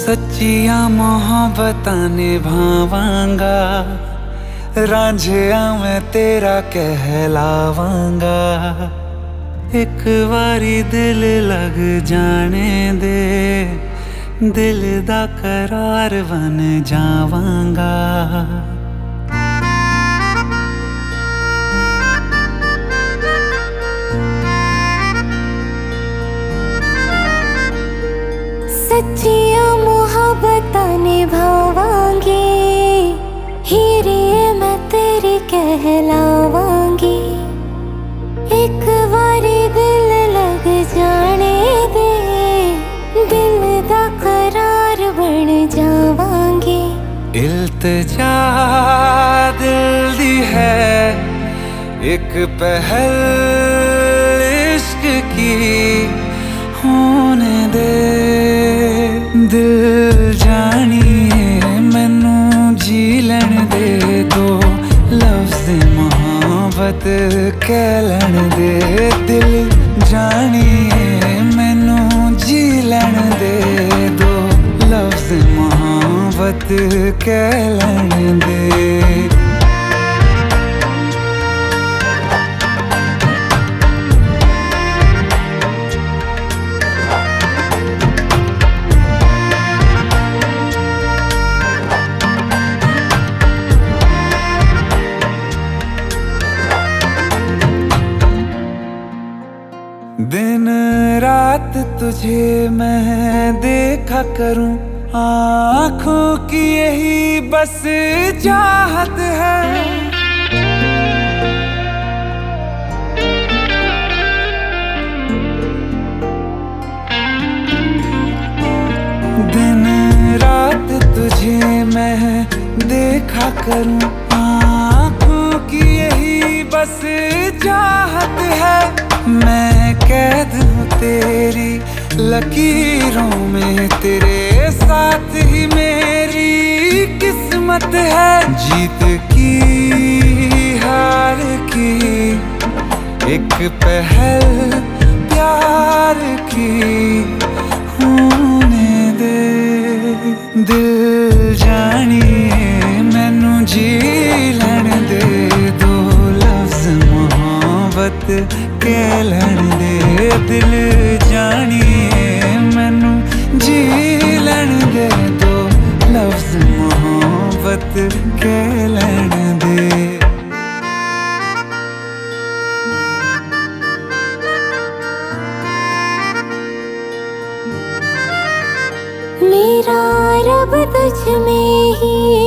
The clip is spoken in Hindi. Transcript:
सच्चियां मोहब्बतां निभावांगा, रांझिया मैं तेरा कहलावांगा। एक बारी दिल लग जाने दे, दिल दा करार बन जावांगा। सच्चियां मोहब्बतां निभावांगी, हीरे मैं तेरी कहलावांगी। एक बारी दिल लग जाने दे, दिल दा करार बन जावांगी। इल्तिजा दिल दी है एक पहल इश्क की, होने दे दिल जानिए मैनू जी लैण दे। दो लफ्ज़ मोहब्बत कह लैण दे, दिल जानिए मैनू जी लैण दे। दो लफ्ज़ मोहब्बत कह लैण दे। दिन रात तुझे मैं देखा करूं, आँखों की यही बस चाहत है। दिन रात तुझे मैं देखा करूं, आँखों की यही बस चाहत है। मैं कैद हूँ तेरी लकीरों में, तेरे साथ ही मेरी किस्मत है। जीत की हार की एक पहल प्यार की, होने दे दिल जानिए मैनू जी लैण दे। दो लफ्ज़ मोहब्बत कह लैण दे, दिल जानिए मैनू जी लैण दे। दो लफ्ज़ मोहब्बत कह लैण दे। मेरा रब तुझ में ही